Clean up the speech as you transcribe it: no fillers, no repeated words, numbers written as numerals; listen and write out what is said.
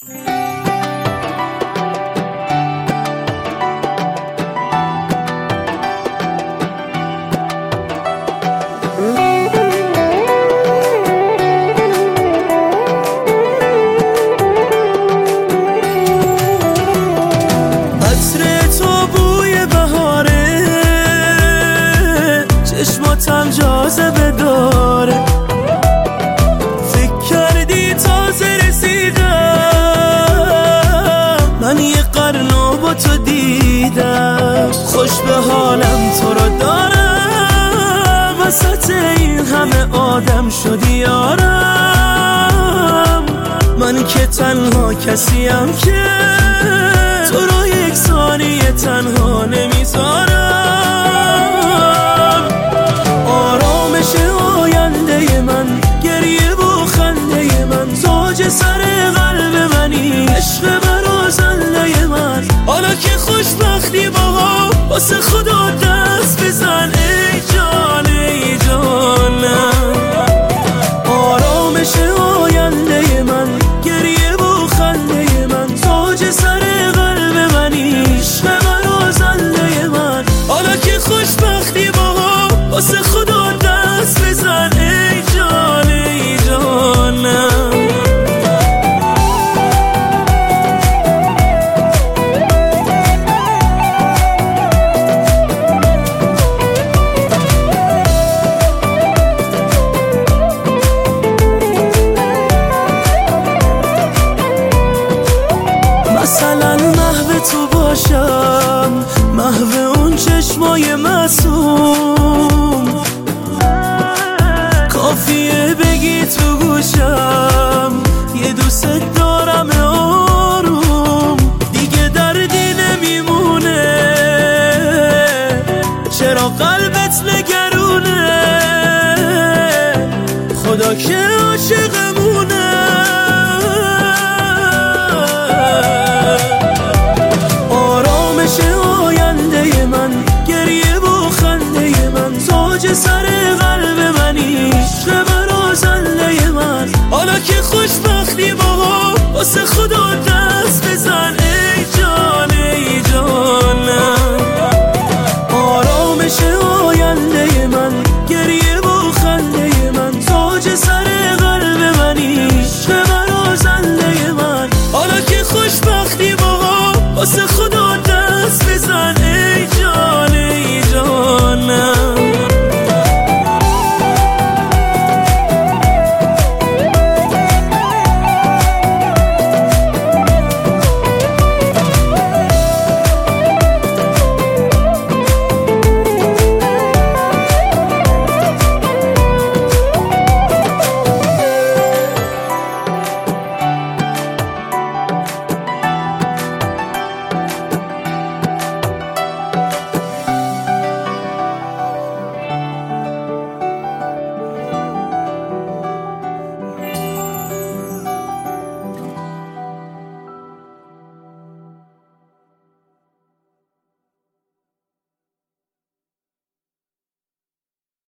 چشماتم جاذبه داره، فکر کردی تازه رسیدم، من یه قرنو با تو دیدم، خوش به حالم تو رو دارم، وسط این همه آدم شدی یارم، من که تنها کسیم که تو رو یک ثانیه تنها نمیذارم. آرامش آینده من، گریه و خنده من، تاج سر قلب منی، عشق برازنده من، حالا که خوشبختی باها واسه خدا دست بزن ای جان ای جانم. آرامش آینده من، گریه و خنده من، تاج سر قلب منی، عشق برازنده من، حالا که خوشبختی باها واسه خدا دست بزن ای جان ای جانم. مثلا محو تو باشم، محو اون چشمای معصوم، کافیه بگی تو گوشم یه دوست دارم آروم، دیگه دردی نمیمونه، چرا قلبت نگرونه، خدا که عاشقمونه. آرامش آینده من، گریه و خنده من، تاج سر قلب منی، عشق برازنده من، حالا که خوشبختی باها واسه خدا دست بزن